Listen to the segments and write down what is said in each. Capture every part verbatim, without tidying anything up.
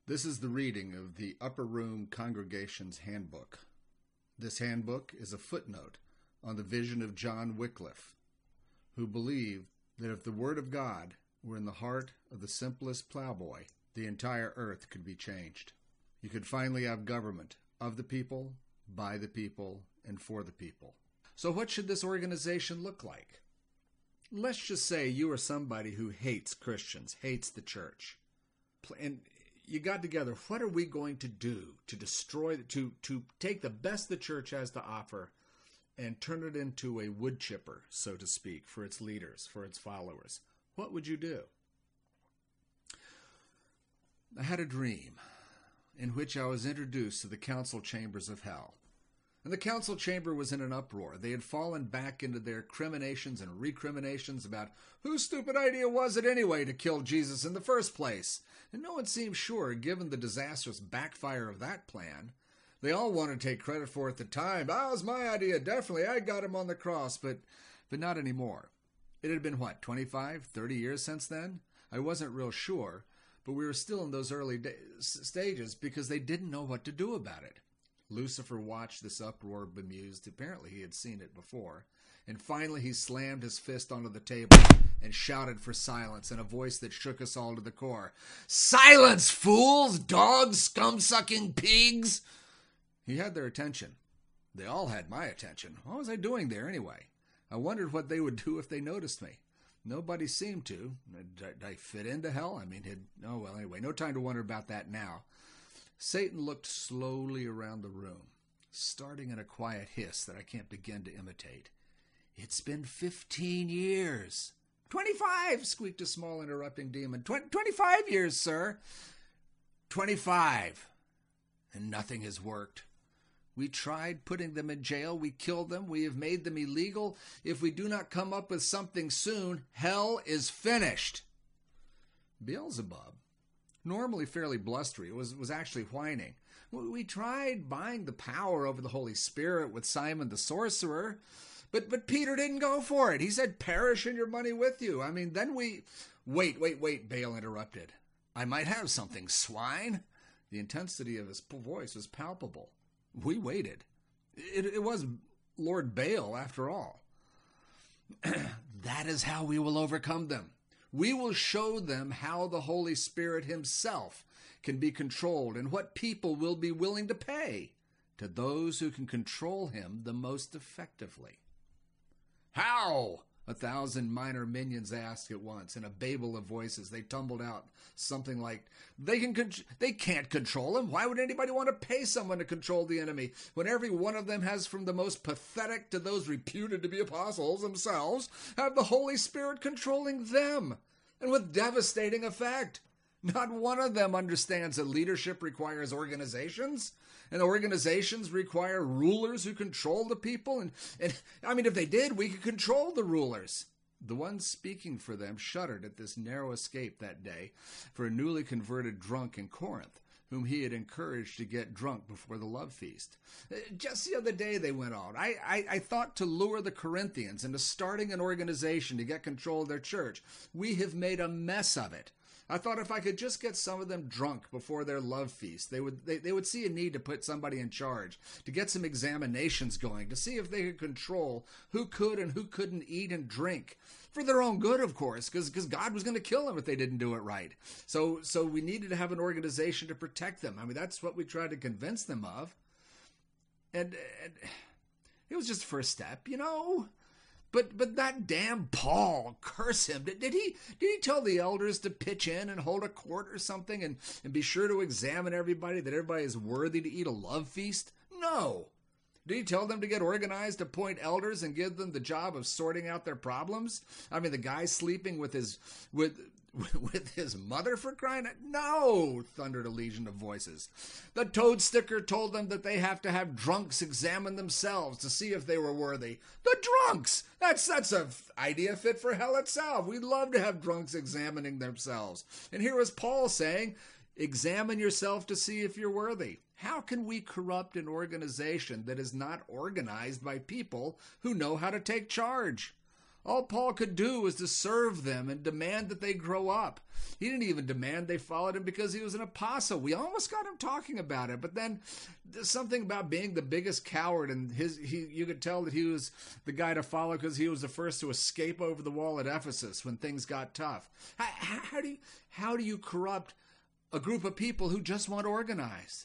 This is the reading of the Upper Room Congregation's Handbook. This handbook is a footnote on the vision of John Wycliffe, who believed that if the Word of God were in the heart of the simplest plowboy, the entire earth could be changed. You could finally have government of the people, by the people, and for the people. So what should this organization look like? Let's just say you are somebody who hates Christians, hates the church. And you got together, what are we going to do to destroy, to, to take the best the church has to offer and turn it into a wood chipper, so to speak, for its leaders, for its followers? What would you do? I had a dream in which I was introduced to the council chambers of hell. And the council chamber was in an uproar. They had fallen back into their criminations and recriminations about whose stupid idea was it anyway to kill Jesus in the first place. And no one seemed sure, given the disastrous backfire of that plan. They all wanted to take credit for it at the time. That was my idea, definitely. I got him on the cross, but but not anymore. It had been, what, twenty-five, thirty years since then? I wasn't real sure, but we were still in those early days, stages because they didn't know what to do about it. Lucifer watched this uproar bemused. Apparently he had seen it before. And finally he slammed his fist onto the table and shouted for silence in a voice that shook us all to the core. "Silence, fools, dogs, scum-sucking pigs!" He had their attention. They all had my attention. What was I doing there anyway? I wondered what they would do if they noticed me. Nobody seemed to. Did I fit into hell? I mean, had, oh well, anyway, no time to wonder about that now. Satan looked slowly around the room, starting in a quiet hiss that I can't begin to imitate. "It's been fifteen years. Twenty-five, squeaked a small interrupting demon. Tw- Twenty-five years, sir. Twenty-five. And nothing has worked. We tried putting them in jail. We killed them. We have made them illegal. If we do not come up with something soon, hell is finished." Beelzebub, normally fairly blustery, was, was actually whining. "We tried buying the power over the Holy Spirit with Simon the sorcerer, but but Peter didn't go for it. He said, 'Perish and your money with you.' I mean, then we..." "Wait, wait, wait," Baal interrupted. "I might have something, swine." The intensity of his voice was palpable. We waited. It, it was Lord Baal, after all. "That is how we will overcome them. We will show them how the Holy Spirit himself can be controlled and what people will be willing to pay to those who can control him the most effectively." "How?" a thousand minor minions asked at once. In a babel of voices, they tumbled out something like, they can con- they can't control him. Why would anybody want to pay someone to control the enemy when every one of them has, from the most pathetic to those reputed to be apostles themselves, have the Holy Spirit controlling them, and with devastating effect? Not one of them understands that leadership requires organizations, and organizations require rulers who control the people. And, and I mean, if they did, we could control the rulers. The one speaking for them shuddered at this narrow escape that day for a newly converted drunk in Corinth, whom he had encouraged to get drunk before the love feast. Just the other day, they went on, I, I, I thought to lure the Corinthians into starting an organization to get control of their church. We have made a mess of it. I thought if I could just get some of them drunk before their love feast, they would they, they would see a need to put somebody in charge, to get some examinations going, to see if they could control who could and who couldn't eat and drink. For their own good, of course, because because God was going to kill them if they didn't do it right. So so we needed to have an organization to protect them. I mean, that's what we tried to convince them of. And, and it was just the first step, you know. But but that damn Paul, curse him. Did, did he did he tell the elders to pitch in and hold a court or something and, and be sure to examine everybody, that everybody is worthy to eat a love feast? No. Did he tell them to get organized, appoint elders, and give them the job of sorting out their problems? I mean, the guy sleeping with his with with his mother, for crying out? No, thundered a legion of voices. The toad sticker told them that they have to have drunks examine themselves to see if they were worthy. The drunks! That's that's a f- idea fit for hell itself. We'd love to have drunks examining themselves. And here is Paul saying, examine yourself to see if you're worthy. How can we corrupt an organization that is not organized by people who know how to take charge? All Paul could do was to serve them and demand that they grow up. He didn't even demand they followed him because he was an apostle. We almost got him talking about it, but then there's something about being the biggest coward, and his he you could tell that he was the guy to follow because he was the first to escape over the wall at Ephesus when things got tough. How, how do you, how do you corrupt a group of people who just want organized?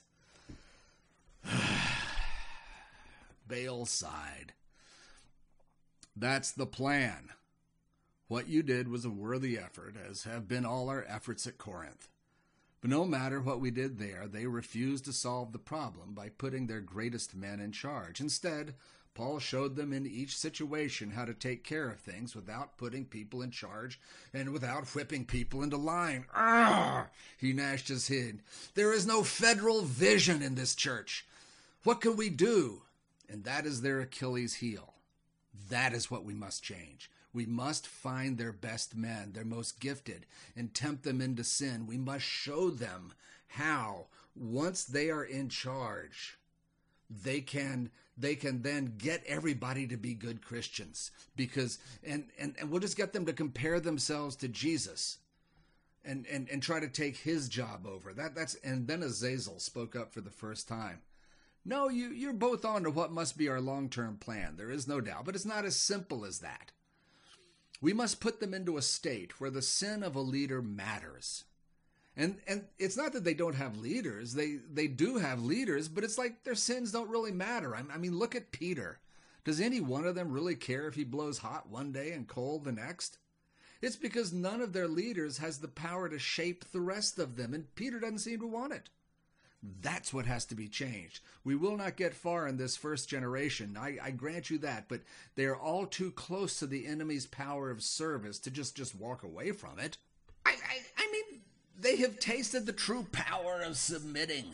Baal sighed. That's the plan. What you did was a worthy effort, as have been all our efforts at Corinth. But no matter what we did there, they refused to solve the problem by putting their greatest men in charge. Instead, Paul showed them in each situation how to take care of things without putting people in charge and without whipping people into line. Arrgh! He gnashed his head. There is no federal vision in this church. What can we do? And that is their Achilles heel. That is what we must change. We must find their best men, their most gifted, and tempt them into sin. We must show them how, once they are in charge, they can they can then get everybody to be good Christians. Because and, and, and we'll just get them to compare themselves to Jesus and, and, and try to take his job over. That that's and then Azazel spoke up for the first time. No, you, you're both on to what must be our long-term plan. There is no doubt, but it's not as simple as that. We must put them into a state where the sin of a leader matters. And and it's not that they don't have leaders. They they do have leaders, but it's like their sins don't really matter. I, I mean, look at Peter. Does any one of them really care if he blows hot one day and cold the next? It's because none of their leaders has the power to shape the rest of them, and Peter doesn't seem to want it. That's what has to be changed. We will not get far in this first generation. I, I grant you that, but they are all too close to the enemy's power of service to just, just walk away from it. I, I, I mean, they have tasted the true power of submitting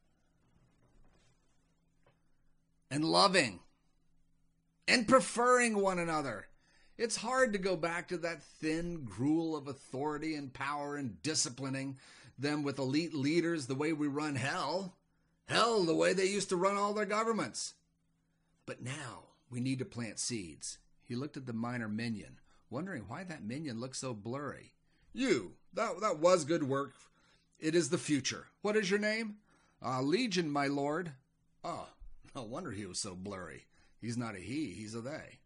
and loving and preferring one another. It's hard to go back to that thin gruel of authority and power and disciplining them with elite leaders the way we run hell. Hell, the way they used to run all their governments. But now we need to plant seeds. He looked at the minor minion, wondering why that minion looked so blurry. You, that, that was good work. It is the future. What is your name? Uh, Legion, my lord. Oh, no wonder he was so blurry. He's not a he, he's a they.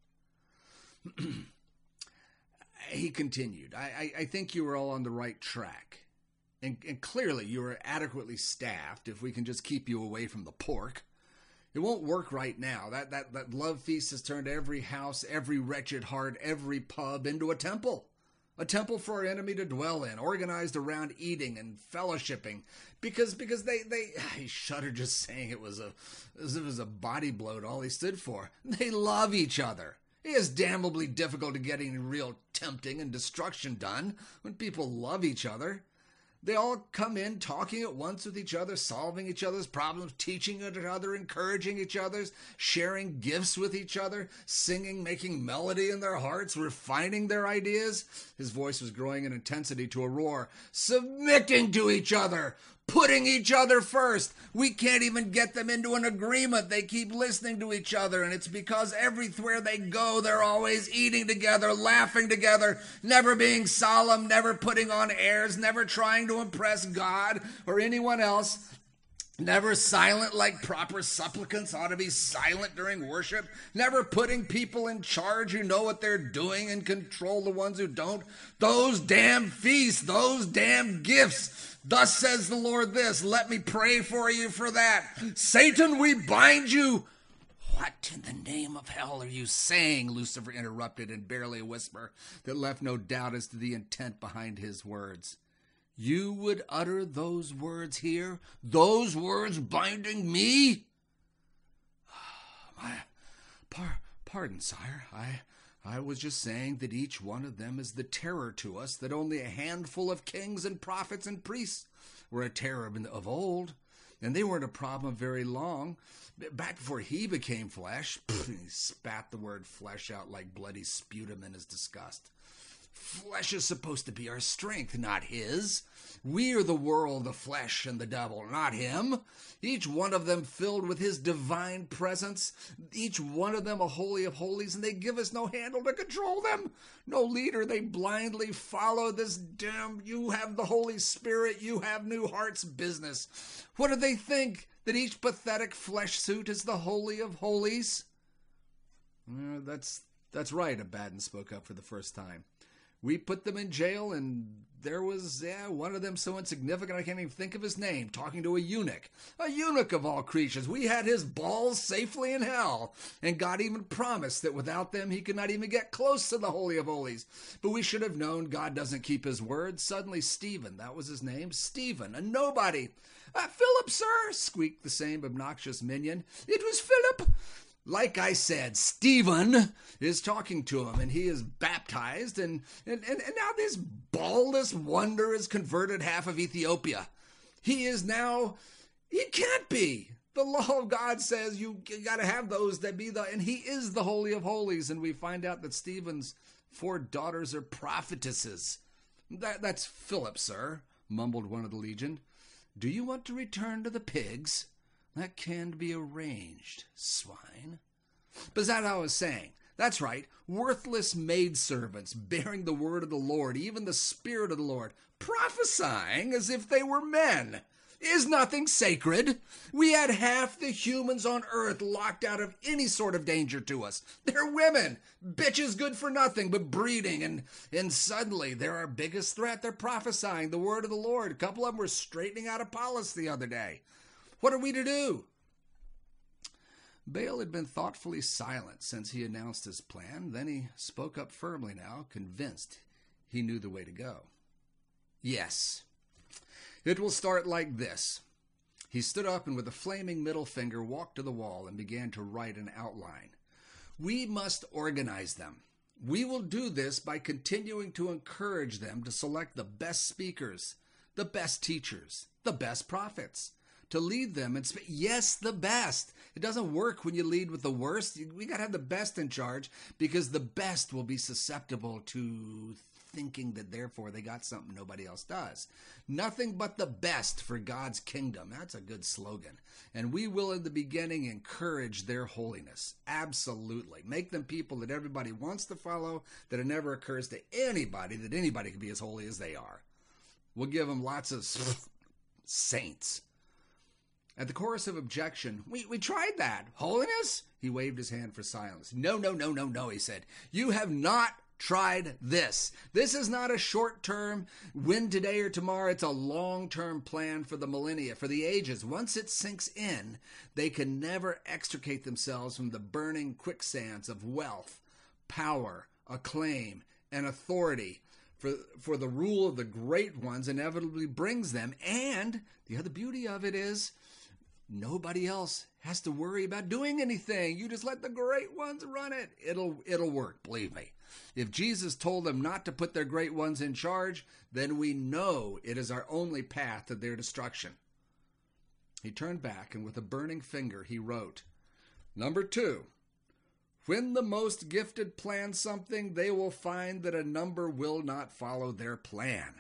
He continued, I, I, I think you are all on the right track. And, and clearly you are adequately staffed if we can just keep you away from the pork. It won't work right now. That, that, that love feast has turned every house, every wretched heart, every pub into a temple. A temple for our enemy to dwell in, organized around eating and fellowshipping. Because because they, they he shuddered just saying it was a as if it was a body blow to all he stood for. They love each other. It is damnably difficult to get any real tempting and destruction done when people love each other. They all come in talking at once with each other, solving each other's problems, teaching each other, encouraging each other, sharing gifts with each other, singing, making melody in their hearts, refining their ideas. His voice was growing in intensity to a roar. Submitting to each other, putting each other first. We can't even get them into an agreement. They keep listening to each other, and it's because everywhere they go, they're always eating together, laughing together, never being solemn, never putting on airs, never trying to impress God or anyone else. Never silent like proper supplicants ought to be silent during worship. Never putting people in charge who know what they're doing and control the ones who don't. Those damn feasts, those damn gifts. Thus says the Lord this, let me pray for you for that. Satan, we bind you. What in the name of hell are you saying? Lucifer interrupted in barely a whisper that left no doubt as to the intent behind his words. You would utter those words here? Those words binding me? My, par, pardon, sire. I, I was just saying that each one of them is the terror to us that only a handful of kings and prophets and priests were a terror of old. And they weren't a problem very long. Back before he became flesh, he spat the word flesh out like bloody sputum in his disgust. Flesh is supposed to be our strength, not his. We are the world, the flesh, and the devil, not him. Each one of them filled with his divine presence. Each one of them a holy of holies, and they give us no handle to control them. No leader, they blindly follow this damn, you have the Holy Spirit, you have new hearts business. What do they think? That each pathetic flesh suit is the holy of holies? Uh, that's that's right, Abaddon spoke up for the first time. We put them in jail, and there was yeah, one of them so insignificant I can't even think of his name, talking to a eunuch. A eunuch of all creatures. We had his balls safely in hell, and God even promised that without them he could not even get close to the Holy of Holies. But we should have known God doesn't keep his word. Suddenly Stephen, that was his name, Stephen, a nobody. Uh, Philip, sir, squeaked the same obnoxious minion. It was Philip. Like I said, Stephen is talking to him, and he is baptized, and, and, and, and now this ballless wonder has converted half of Ethiopia. He is now, he can't be. The law of God says you, you got to have those that be the, and he is the Holy of Holies, and we find out that Stephen's four daughters are prophetesses. That, that's Philip, sir, mumbled one of the legion. Do you want to return to the pigs? That can be arranged, swine. But that I was saying. That's right, worthless maidservants bearing the word of the Lord, even the Spirit of the Lord, prophesying as if they were men. Is nothing sacred? We had half the humans on earth locked out of any sort of danger to us. They're women, bitches good for nothing but breeding, and, and suddenly they're our biggest threat. They're prophesying the word of the Lord. A couple of them were straightening out Apollos the other day. What are we to do? Baal had been thoughtfully silent since he announced his plan. Then he spoke up firmly now, convinced he knew the way to go. Yes, it will start like this. He stood up and with a flaming middle finger walked to the wall and began to write an outline. We must organize them. We will do this by continuing to encourage them to select the best speakers, the best teachers, the best prophets, to lead them and sp- yes, the best. It doesn't work when you lead with the worst. We got to have the best in charge because the best will be susceptible to thinking that therefore they got something nobody else does. Nothing but the best for God's kingdom. That's a good slogan. And we will in the beginning encourage their holiness. Absolutely. Make them people that everybody wants to follow, that it never occurs to anybody that anybody can be as holy as they are. We'll give them lots of saints. At the chorus of objection, we, we tried that. Holiness? He waved his hand for silence. No, no, no, no, no, he said. You have not tried this. This is not a short-term win today or tomorrow. It's a long-term plan for the millennia, for the ages. Once it sinks in, they can never extricate themselves from the burning quicksands of wealth, power, acclaim, and authority. For, for the rule of the great ones inevitably brings them. And the other beauty of it is nobody else has to worry about doing anything. You just let the great ones run it. It'll it'll work, believe me. If Jesus told them not to put their great ones in charge, then we know it is our only path to their destruction. He turned back, and with a burning finger he wrote, Number two, when the most gifted plan something, they will find that a number will not follow their plan.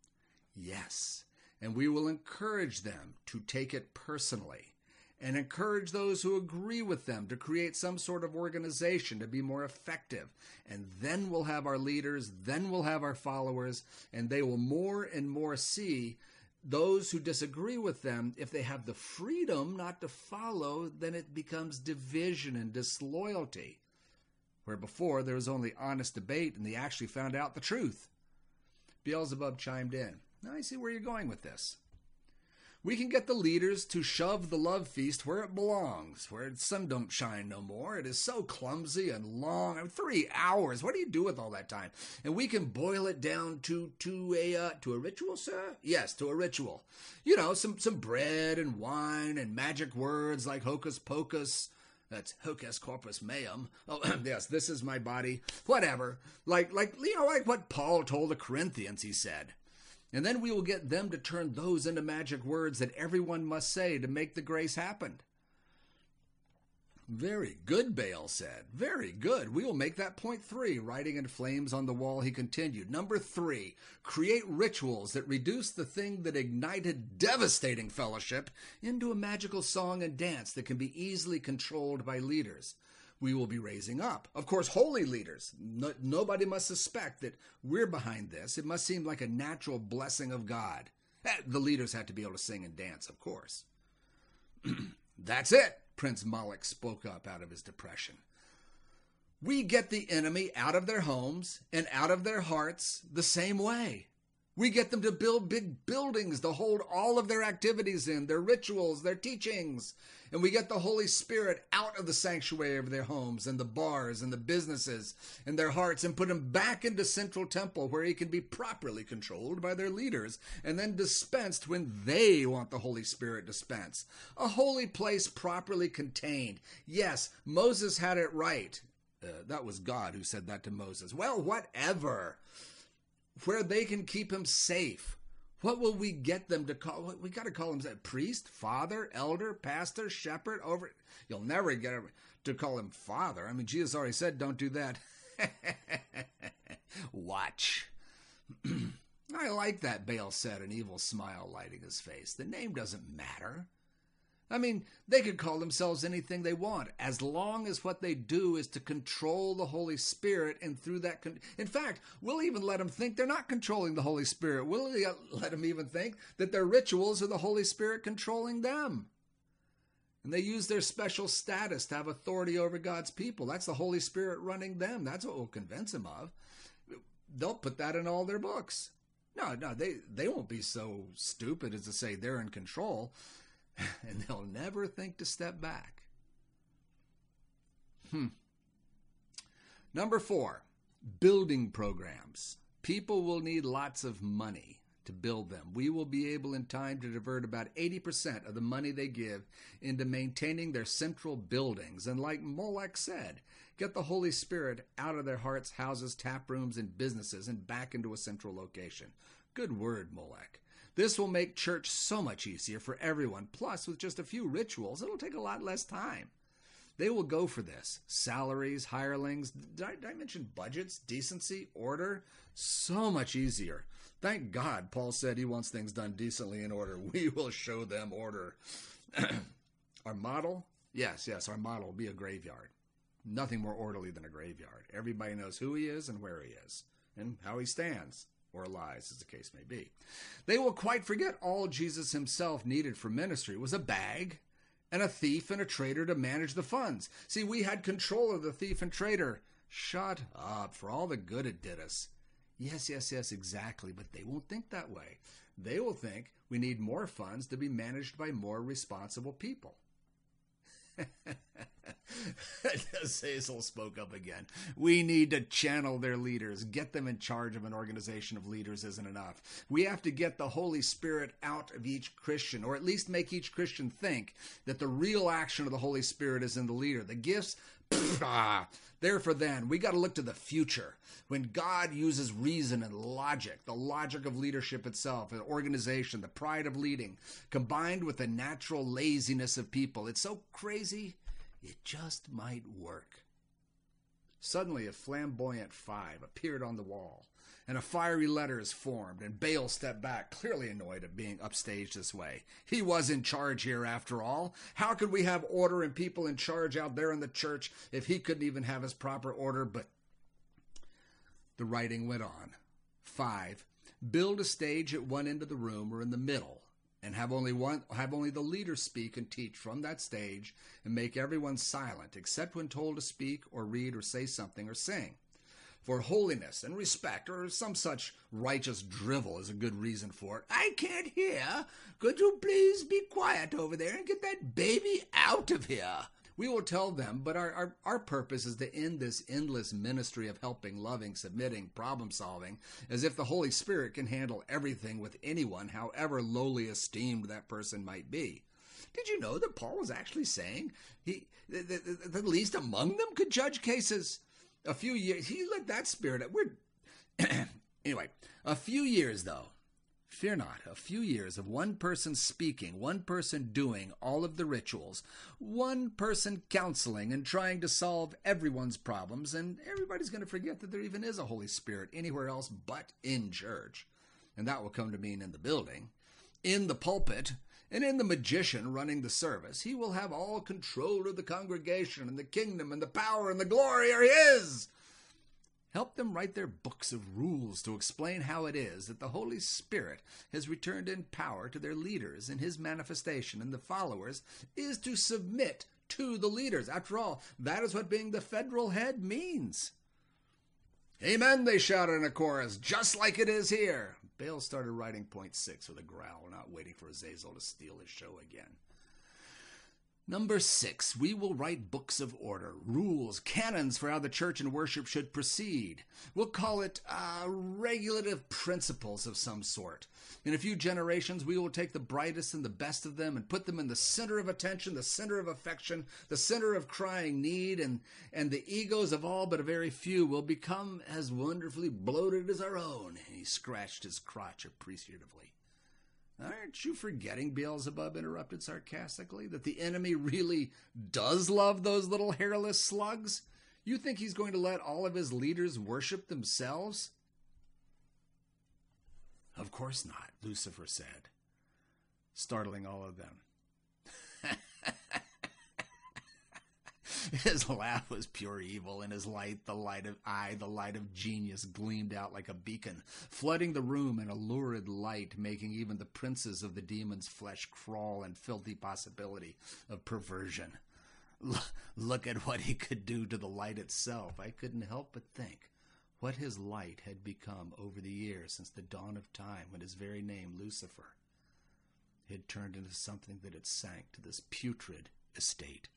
Yes, and we will encourage them to take it personally and encourage those who agree with them to create some sort of organization to be more effective. And then we'll have our leaders, then we'll have our followers, and they will more and more see those who disagree with them. If they have the freedom not to follow, then it becomes division and disloyalty. Where before there was only honest debate and they actually found out the truth. Beelzebub chimed in. Now I see where you're going with this. We can get the leaders to shove the love feast where it belongs, where the sun don't shine no more. It is so clumsy and long. I mean, three hours. What do you do with all that time? And we can boil it down to to a uh, to a ritual, sir. Yes, to a ritual. You know, some some bread and wine and magic words like hocus pocus. That's hocus corpus meum. Oh, yes, this is my body. Whatever. Like like you know, like what Paul told the Corinthians. He said. And then we will get them to turn those into magic words that everyone must say to make the grace happen. Very good, Baal said. Very good. We will make that point three. Writing in flames on the wall, he continued. Number three, create rituals that reduce the thing that ignited devastating fellowship into a magical song and dance that can be easily controlled by leaders. We will be raising up, of course, holy leaders. No, nobody must suspect that we're behind this. It must seem like a natural blessing of God. The leaders have to be able to sing and dance, of course. That's it. Prince Moloch spoke up out of his depression. We get the enemy out of their homes and out of their hearts the same way. We get them to build big buildings to hold all of their activities in, their rituals, their teachings. And we get the Holy Spirit out of the sanctuary of their homes and the bars and the businesses and their hearts and put him back into Central Temple where he can be properly controlled by their leaders and then dispensed when they want the Holy Spirit dispensed. A holy place properly contained. Yes, Moses had it right. Uh, that was God who said that to Moses. Well, whatever. Where they can keep him safe. What will we get them to call? We got to call him priest, father, elder, pastor, shepherd. Over, you'll never get him to call him father. I mean, Jesus already said, "Don't do that." Watch. I like that, Baal said, an evil smile lighting his face. The name doesn't matter. I mean, they could call themselves anything they want, as long as what they do is to control the Holy Spirit, and through that... Con- In fact, we'll even let them think they're not controlling the Holy Spirit. We'll let them even think that their rituals are the Holy Spirit controlling them. And they use their special status to have authority over God's people. That's the Holy Spirit running them. That's what will convince them of. They'll put that in all their books. No, no, they, they won't be so stupid as to say they're in control. And they'll never think to step back. Hmm. Number four, building programs. People will need lots of money to build them. We will be able in time to divert about eighty percent of the money they give into maintaining their central buildings. And like Moloch said, get the Holy Spirit out of their hearts, houses, tap rooms, and businesses and back into a central location. Good word, Moloch. This will make church so much easier for everyone. Plus, with just a few rituals, it'll take a lot less time. They will go for this. Salaries, hirelings, did I, did I mention budgets, decency, order? So much easier. Thank God Paul said he wants things done decently in order. We will show them order. Our model? Yes, yes, our model will be a graveyard. Nothing more orderly than a graveyard. Everybody knows who he is and where he is and how he stands. Or lies, as the case may be. They will quite forget all Jesus himself needed for ministry was a bag and a thief and a traitor to manage the funds. See, we had control of the thief and traitor. Shut up, for all the good it did us. Yes, yes, yes, exactly, but they won't think that way. They will think we need more funds to be managed by more responsible people. Hazel spoke up again. We need to channel their leaders. Get them in charge of an organization of leaders isn't enough. We have to get the Holy Spirit out of each Christian, or at least make each Christian think that the real action of the Holy Spirit is in the leader. The gifts, pff, ah, they're for then. We got to look to the future. When God uses reason and logic, the logic of leadership itself, an organization, the pride of leading, combined with the natural laziness of people, it's so crazy, it just might work. Suddenly a flamboyant five appeared on the wall, and a fiery letter is formed, and Baal stepped back, clearly annoyed at being upstaged this way. He was in charge here, after all. How could we have order and people in charge out there in the church if he couldn't even have his proper order? But the writing went on. Five, build a stage at one end of the room or in the middle, and have only one, have only the leader speak and teach from that stage, and make everyone silent, except when told to speak or read or say something or sing. For holiness and respect, or some such righteous drivel is a good reason for it. I can't hear. Could you please be quiet over there and get that baby out of here? We will tell them, but our, our, our purpose is to end this endless ministry of helping, loving, submitting, problem-solving, as if the Holy Spirit can handle everything with anyone, however lowly esteemed that person might be. Did you know that Paul was actually saying he the, the, the least among them could judge cases? A few years, he let that spirit, we're, anyway, a few years though, Fear not, a few years of one person speaking, one person doing all of the rituals, one person counseling and trying to solve everyone's problems, and everybody's going to forget that there even is a Holy Spirit anywhere else but in church. And that will come to mean in the building, in the pulpit, and in the magician running the service. He will have all control of the congregation, and the kingdom, and the power, and the glory are his. Help them write their books of rules to explain how it is that the Holy Spirit has returned in power to their leaders, and his manifestation in the followers is to submit to the leaders. After all, that is what being the federal head means. Amen, they shouted in a chorus, just like it is here. Bale started writing point six with a growl, not waiting for Azazel to steal his show again. Number six, we will write books of order, rules, canons for how the church and worship should proceed. We'll call it uh, regulative principles of some sort. In a few generations, we will take the brightest and the best of them and put them in the center of attention, the center of affection, the center of crying need, and, and the egos of all but a very few will become as wonderfully bloated as our own. And he scratched his crotch appreciatively. Aren't you forgetting, Beelzebub interrupted sarcastically, that the enemy really does love those little hairless slugs? You think he's going to let all of his leaders worship themselves? Of course not, Lucifer said, startling all of them. His laugh was pure evil, and his light, the light of eye, the light of genius, gleamed out like a beacon, flooding the room in a lurid light, making even the princes of the demon's flesh crawl in filthy possibility of perversion. L- look at what he could do to the light itself. I couldn't help but think what his light had become over the years since the dawn of time, when his very name, Lucifer, had turned into something that had sank to this putrid estate.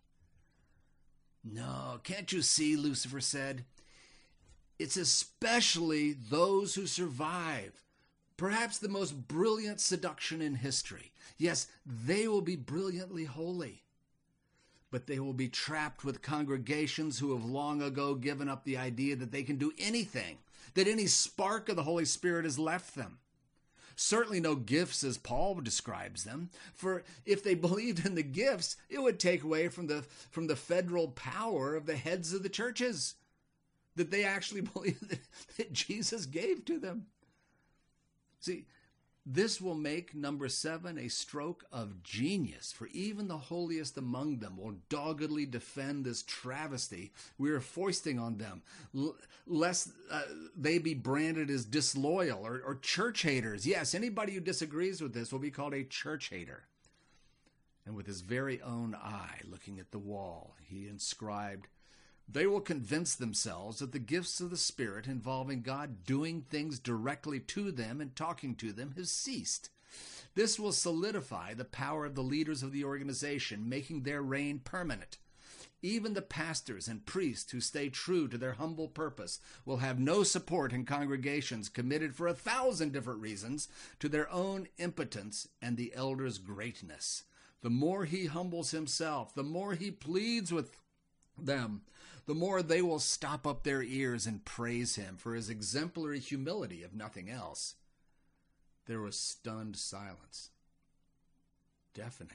No, can't you see, Lucifer said? It's especially those who survive. Perhaps the most brilliant seduction in history. Yes, they will be brilliantly holy. But they will be trapped with congregations who have long ago given up the idea that they can do anything, that any spark of the Holy Spirit has left them. Certainly no gifts as Paul describes them, for if they believed in the gifts, it would take away from the, from the federal power of the heads of the churches that they actually believe that, that Jesus gave to them. See, this will make number seven a stroke of genius, for even the holiest among them will doggedly defend this travesty we are foisting on them, l- lest uh, they be branded as disloyal or, or church haters. Yes, anybody who disagrees with this will be called a church hater. And with his very own eye looking at the wall, he inscribed, "They will convince themselves that the gifts of the Spirit involving God doing things directly to them and talking to them has ceased. This will solidify the power of the leaders of the organization, making their reign permanent. Even the pastors and priests who stay true to their humble purpose will have no support in congregations committed for a thousand different reasons to their own impotence and the elder's greatness. The more he humbles himself, the more he pleads with them, the more they will stop up their ears and praise him for his exemplary humility, if nothing else." There was stunned silence. Deafening.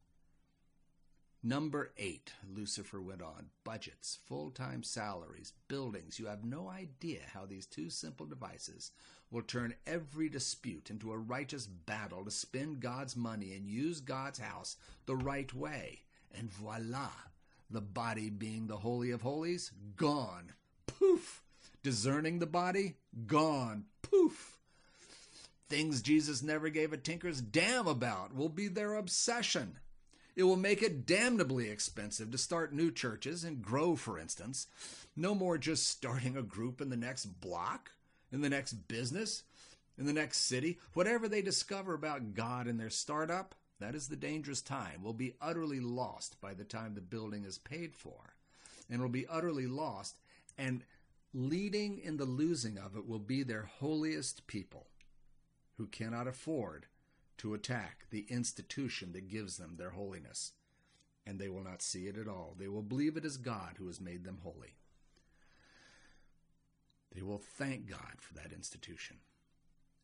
Number eight, Lucifer went on. Budgets, full-time salaries, buildings. You have no idea how these two simple devices will turn every dispute into a righteous battle to spend God's money and use God's house the right way. And voila! The body being the Holy of Holies, gone. Poof! Discerning the body, gone. Poof! Things Jesus never gave a tinker's damn about will be their obsession. It will make it damnably expensive to start new churches and grow, for instance. No more just starting a group in the next block, in the next business, in the next city. Whatever they discover about God in their startup, that is the dangerous time, will be utterly lost by the time the building is paid for, and will be utterly lost, and leading in the losing of it will be their holiest people, who cannot afford to attack the institution that gives them their holiness, and they will not see it at all. They will believe it is God who has made them holy. They will thank God for that institution.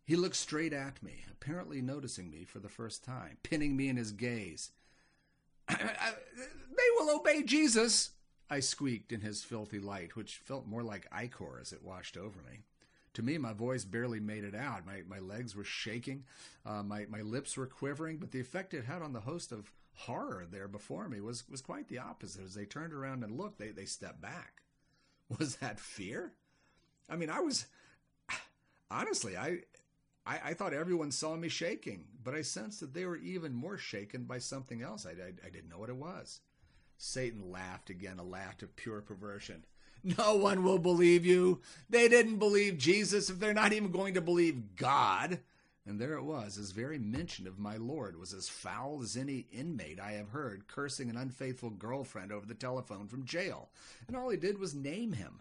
He looked straight at me, apparently noticing me for the first time, pinning me in his gaze. "They will obey Jesus," I squeaked in his filthy light, which felt more like ichor as it washed over me. To me, my voice barely made it out. My, my legs were shaking, uh, my, my lips were quivering, but the effect it had on the host of horror there before me was, was quite the opposite. As they turned around and looked, they, they stepped back. Was that fear? I mean, I was... Honestly, I, I, I thought everyone saw me shaking, but I sensed that they were even more shaken by something else. I, I, I didn't know what it was. Satan laughed again, a laugh of pure perversion. "No one will believe you. They didn't believe Jesus if they're not even going to believe God." And there it was. His very mention of my Lord was as foul as any inmate I have heard cursing an unfaithful girlfriend over the telephone from jail. And all he did was name him.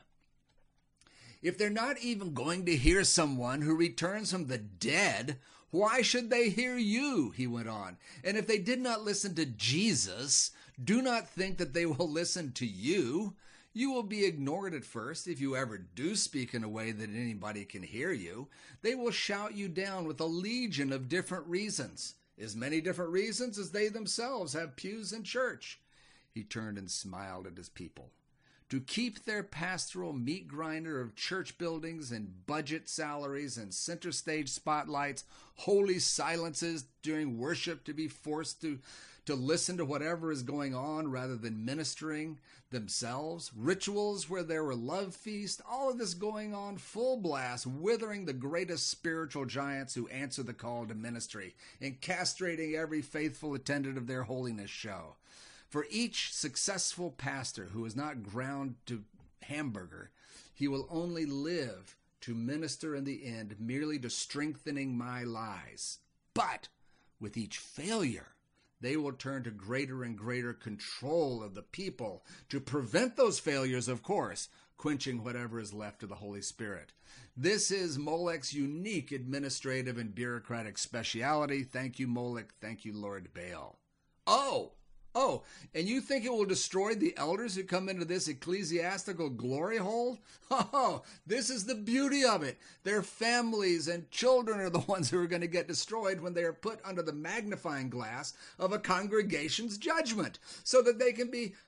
"If they're not even going to hear someone who returns from the dead, why should they hear you?" he went on. "And if they did not listen to Jesus, do not think that they will listen to you. You will be ignored at first if you ever do speak in a way that anybody can hear you. They will shout you down with a legion of different reasons, as many different reasons as they themselves have pews in church." He turned and smiled at his people. "To keep their pastoral meat grinder of church buildings and budget salaries and center stage spotlights, holy silences during worship to be forced to, to listen to whatever is going on rather than ministering themselves, rituals where there were love feasts, all of this going on full blast, withering the greatest spiritual giants who answer the call to ministry and castrating every faithful attendant of their holiness show. For each successful pastor who is not ground to hamburger, he will only live to minister in the end merely to strengthening my lies. But with each failure, they will turn to greater and greater control of the people to prevent those failures, of course, quenching whatever is left of the Holy Spirit. This is Molech's unique administrative and bureaucratic speciality. Thank you, Molech. Thank you, Lord Baal. Oh! Oh, and you think it will destroy the elders who come into this ecclesiastical glory hole? Oh, this is the beauty of it. Their families and children are the ones who are going to get destroyed when they are put under the magnifying glass of a congregation's judgment, so that they can be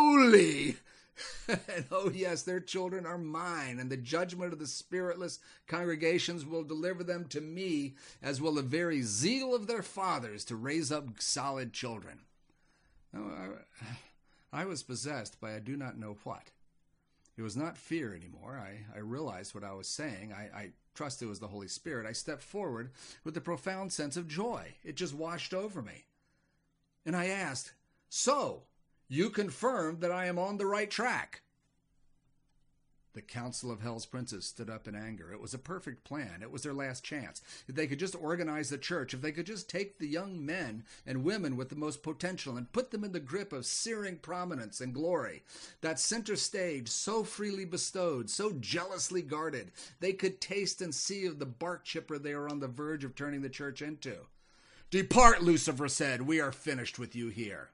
holy. And oh yes, their children are mine, and the judgment of the spiritless congregations will deliver them to me, as will the very zeal of their fathers to raise up solid children. No, I, I was possessed by I do not know what. It was not fear anymore. I, I realized what I was saying. I, I trust it was the Holy Spirit. I stepped forward with a profound sense of joy. It just washed over me. And I asked, "So, you confirmed that I am on the right track?" The Council of Hell's Princes stood up in anger. It was a perfect plan. It was their last chance. If they could just organize the church, if they could just take the young men and women with the most potential and put them in the grip of searing prominence and glory, that center stage so freely bestowed, so jealously guarded, they could taste and see of the bark chipper they are on the verge of turning the church into. "Depart," Lucifer said. "We are finished with you here."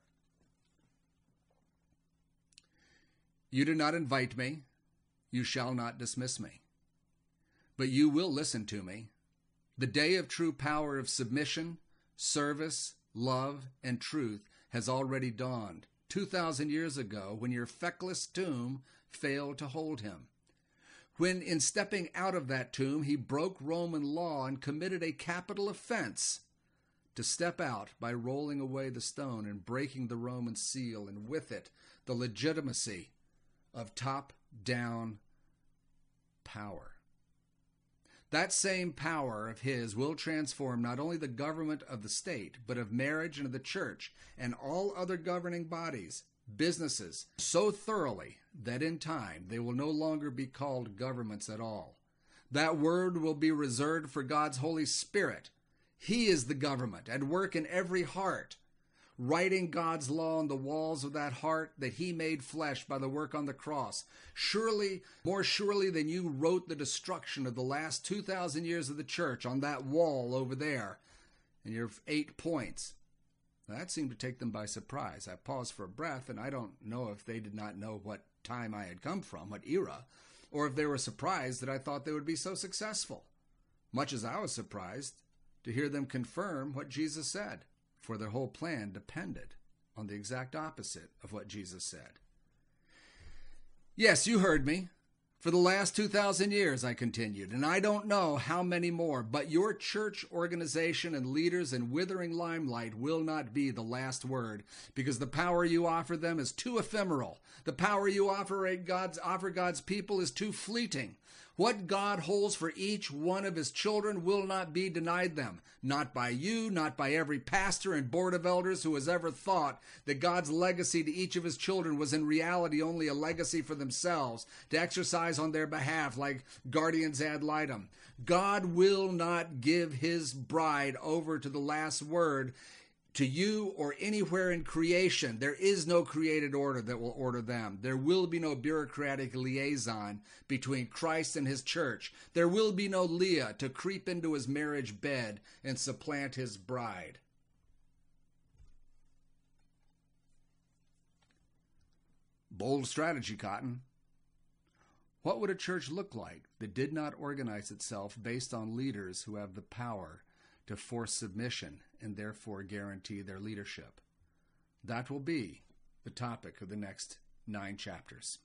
You did not invite me. You shall not dismiss me. But you will listen to me. The day of true power of submission, service, love, and truth has already dawned, two thousand years ago, when your feckless tomb failed to hold him. When, in stepping out of that tomb, he broke Roman law and committed a capital offense. To step out by rolling away the stone and breaking the Roman seal, and with it, the legitimacy of top-down power. That same power of his will transform not only the government of the state, but of marriage and of the church and all other governing bodies, businesses, so thoroughly that in time they will no longer be called governments at all. That word will be reserved for God's Holy Spirit. He is the government at work in every heart, writing God's law on the walls of that heart that he made flesh by the work on the cross. Surely, more surely than you wrote the destruction of the last two thousand years of the church on that wall over there in your eight points. That seemed to take them by surprise. I paused for breath, and I don't know if they did not know what time I had come from, what era, or if they were surprised that I thought they would be so successful. much as I was surprised to hear them confirm what Jesus said, for their whole plan depended on the exact opposite of what Jesus said. Yes, you heard me. For the last two thousand years, I continued, and I don't know how many more, but your church organization and leaders in withering limelight will not be the last word, because the power you offer them is too ephemeral. The power you offer God's, offer God's people is too fleeting. What God holds for each one of his children will not be denied them, not by you, not by every pastor and board of elders who has ever thought that God's legacy to each of his children was in reality only a legacy for themselves, to exercise on their behalf like guardians ad litem. God will not give his bride over to the last word to you or anywhere in creation. There is no created order that will order them. There will be no bureaucratic liaison between Christ and his church. There will be no Leah to creep into his marriage bed and supplant his bride. Bold strategy, Cotton. What would a church look like that did not organize itself based on leaders who have the power to force submission and therefore guarantee their leadership? That will be the topic of the next nine chapters.